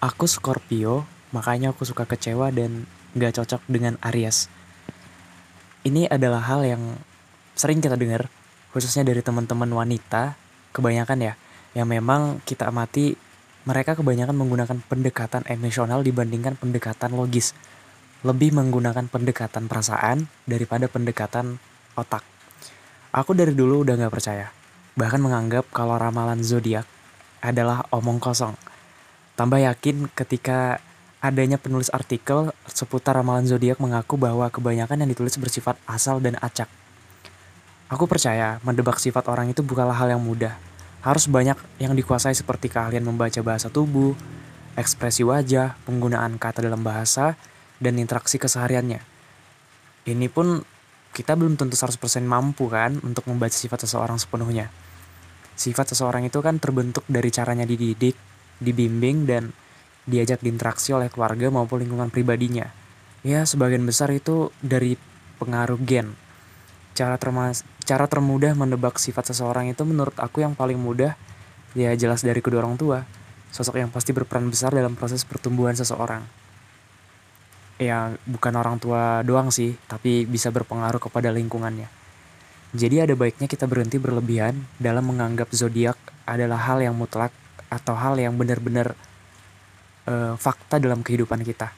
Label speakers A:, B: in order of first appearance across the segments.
A: Aku Scorpio, makanya aku suka kecewa dan gak cocok dengan Aries. Ini adalah hal yang sering kita dengar, khususnya dari teman-teman wanita, kebanyakan ya, yang memang kita amati mereka kebanyakan menggunakan pendekatan emosional dibandingkan pendekatan logis. Lebih menggunakan pendekatan perasaan daripada pendekatan otak. Aku dari dulu udah gak percaya, bahkan menganggap kalau ramalan zodiak adalah omong kosong. Tambah yakin ketika adanya penulis artikel seputar ramalan zodiak mengaku bahwa kebanyakan yang ditulis bersifat asal dan acak. Aku percaya mendebak sifat orang itu bukanlah hal yang mudah. Harus banyak yang dikuasai seperti keahlian membaca bahasa tubuh, ekspresi wajah, penggunaan kata dalam bahasa, dan interaksi kesehariannya. Ini pun kita belum tentu 100% mampu kan untuk membaca sifat seseorang sepenuhnya. Sifat seseorang itu kan terbentuk dari caranya dididik, dibimbing, dan diajak diinteraksi oleh keluarga maupun lingkungan pribadinya. Ya, sebagian besar itu dari pengaruh gen. Cara termudah menebak sifat seseorang itu menurut aku yang paling mudah, ya jelas dari kedua orang tua. Sosok yang pasti berperan besar dalam proses pertumbuhan seseorang. Ya, bukan orang tua doang sih, tapi bisa berpengaruh kepada lingkungannya. Jadi ada baiknya kita berhenti berlebihan dalam menganggap zodiak adalah hal yang mutlak atau hal yang benar-benar fakta dalam kehidupan kita.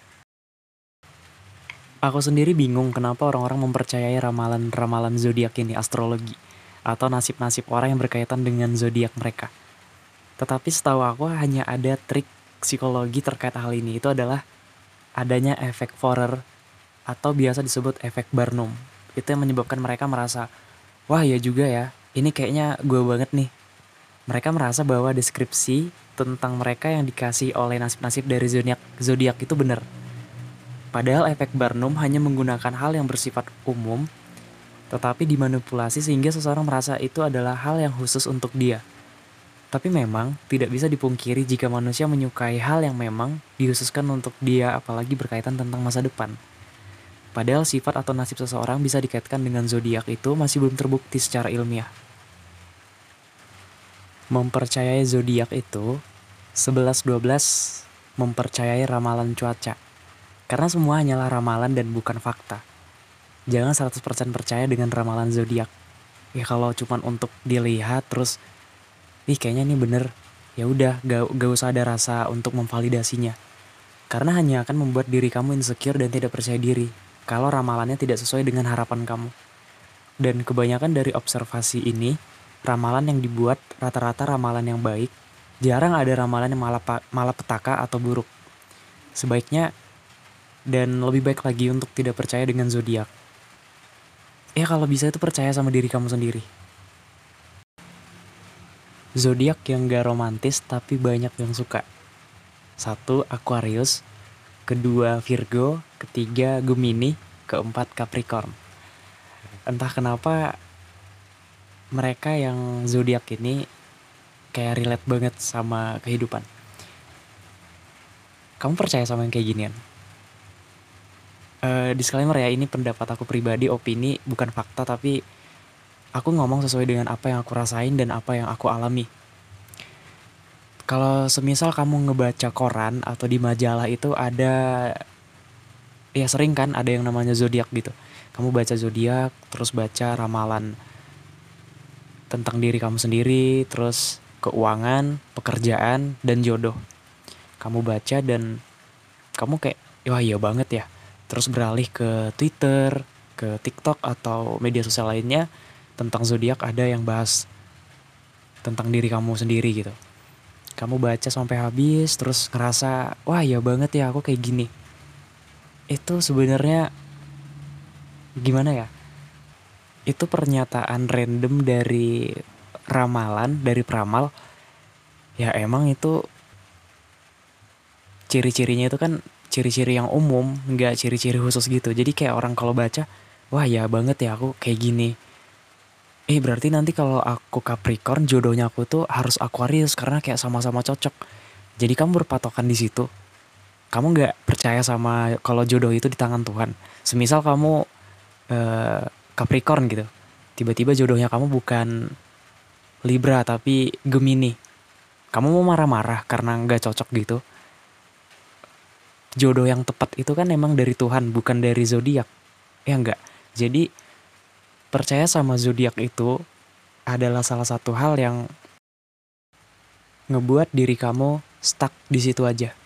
A: Aku sendiri bingung kenapa orang-orang mempercayai ramalan-ramalan zodiak ini, astrologi, atau nasib-nasib orang yang berkaitan dengan zodiak mereka. Tetapi setahu aku hanya ada trik psikologi terkait hal ini. Itu adalah adanya efek Forer atau biasa disebut efek Barnum. Itu yang menyebabkan mereka merasa, wah ya juga ya, ini kayaknya gue banget nih. Mereka merasa bahwa deskripsi tentang mereka yang dikasih oleh nasib-nasib dari zodiak itu benar. Padahal efek Barnum hanya menggunakan hal yang bersifat umum, tetapi dimanipulasi sehingga seseorang merasa itu adalah hal yang khusus untuk dia. Tapi memang tidak bisa dipungkiri jika manusia menyukai hal yang memang dikhususkan untuk dia, apalagi berkaitan tentang masa depan. Padahal sifat atau nasib seseorang bisa dikaitkan dengan zodiak itu masih belum terbukti secara ilmiah. Mempercayai zodiak itu 11-12 mempercayai ramalan cuaca. Karena semua hanyalah ramalan dan bukan fakta. Jangan 100% percaya dengan ramalan zodiak. Ya kalau cuman untuk dilihat terus, ih kayaknya ini bener. Ya udah, gak usah ada rasa untuk memvalidasinya. Karena hanya akan membuat diri kamu insecure dan tidak percaya diri. Kalau ramalannya tidak sesuai dengan harapan kamu. Dan kebanyakan dari observasi ini, ramalan yang dibuat rata-rata ramalan yang baik. Jarang ada ramalan yang malapetaka atau buruk. Sebaiknya dan lebih baik lagi untuk tidak percaya dengan zodiak. Ya kalau bisa itu percaya sama diri kamu sendiri. Zodiak yang gak romantis tapi banyak yang suka. 1. Aquarius, kedua Virgo, ketiga Gemini, keempat Capricorn. Entah kenapa mereka yang zodiak ini kayak relate banget sama kehidupan. Kamu percaya sama yang kayak ginian? Disclaimer ya, ini pendapat aku pribadi, opini, bukan fakta, tapi aku ngomong sesuai dengan apa yang aku rasain dan apa yang aku alami. Kalau semisal kamu ngebaca koran atau di majalah itu ada, ya sering kan ada yang namanya zodiak gitu. Kamu baca zodiak, terus baca ramalan tentang diri kamu sendiri, terus keuangan, pekerjaan, dan jodoh. Kamu baca dan kamu kayak, wah iya banget ya. Terus beralih ke Twitter, ke TikTok atau media sosial lainnya tentang zodiak, ada yang bahas tentang diri kamu sendiri gitu. Kamu baca sampai habis terus ngerasa, wah iya banget ya aku kayak gini. Itu sebenarnya gimana ya? Itu pernyataan random dari ramalan, dari peramal. Ya emang itu ciri-cirinya itu kan ciri-ciri yang umum, nggak ciri-ciri khusus gitu. Jadi kayak orang kalau baca, wah ya banget ya aku kayak gini. Berarti nanti kalau aku Capricorn jodohnya aku tuh harus Aquarius karena kayak sama-sama cocok. Jadi kamu berpatokan di situ. Kamu nggak percaya sama kalau jodoh itu di tangan Tuhan. Semisal kamu Capricorn gitu, tiba-tiba jodohnya kamu bukan Libra tapi Gemini. Kamu mau marah-marah karena nggak cocok gitu? jodoh yang tepat itu kan emang dari Tuhan, bukan dari zodiak. Ya enggak? Jadi percaya sama zodiak itu adalah salah satu hal yang ngebuat diri kamu stuck di situ aja.